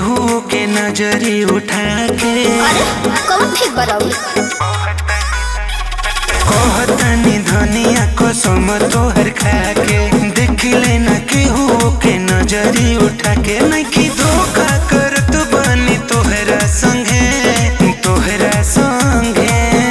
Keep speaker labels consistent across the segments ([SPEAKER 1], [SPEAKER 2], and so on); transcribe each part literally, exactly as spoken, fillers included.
[SPEAKER 1] केहू के नजरी उठा के
[SPEAKER 2] अरे कौन ठीक बराबर
[SPEAKER 1] कहतनी धनिया कसम तोहर खा के देख लेना केहू के नजरी उठा के नहीं धोखा करत बानी तोहरा संगे तोहरा संगे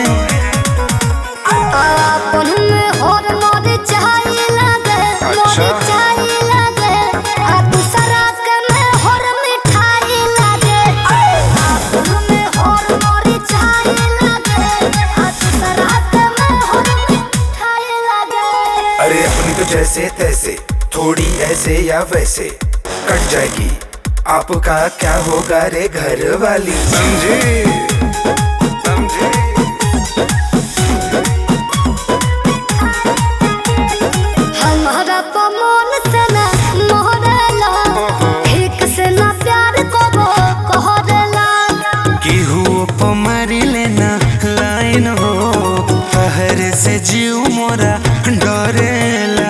[SPEAKER 2] अपन में और मोर चाहे लागे मोर चाहे लागे आ दूसरा के में और मिठाई लागे अपन में और मोर चाहे लागे आ दूसरा के में और मिठाई लागे।
[SPEAKER 3] अरे अपनी तो जैसे तैसे थोड़ी ऐसे या वैसे कट जाएगी आपका क्या होगा रे घर वाली समझे समझे।
[SPEAKER 2] हमारा पमोन से ना मोहरेला ठीक से ना प्यार को वो कहरेला
[SPEAKER 1] केहू पे मारी लेना लाइन हो पहर से जीव मोरा डरेला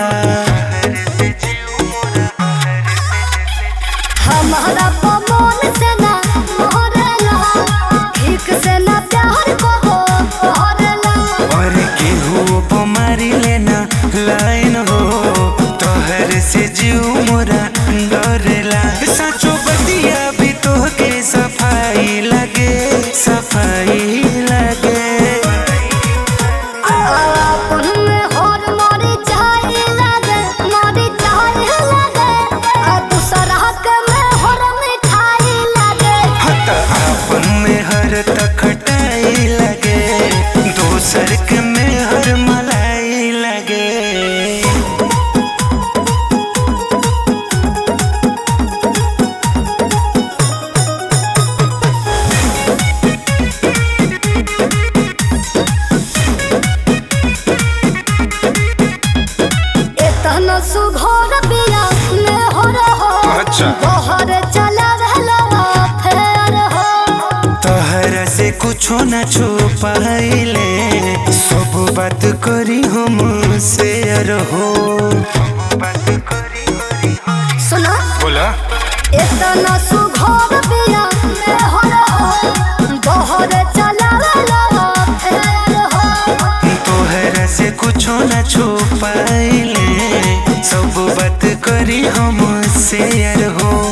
[SPEAKER 2] हमारा पमोन से ना मोहरेला ठीक से ना प्यार को वो कहरेला
[SPEAKER 1] और केहू पे मारी लेना लाइन हो तोहर से जीव मोरा डरेला सचो बतिया भी तोहके सफाई लगे सफाई लगे
[SPEAKER 2] अपन में और मोरी चाहे लागे मोरी चाहे लागे आ दूसरा के में और मिठाई लागे
[SPEAKER 1] हत आपन में हर तखटाई लगे दोसर के में हर मलाई लगे।
[SPEAKER 2] इतना सुघोर बिया में हो रहो
[SPEAKER 3] अच्छा।
[SPEAKER 2] बहर चला रहला फेर हो
[SPEAKER 1] तोहरा से कुछो न छुपाइले सब बात करी हम शेयर हो
[SPEAKER 2] सुना
[SPEAKER 3] बोला
[SPEAKER 2] इतना सुघोर बिया में हो रहो बहर चला रहला फेर हो
[SPEAKER 1] तोहरा से कुछो न छुपाइले सब बात करी हम शेयर हो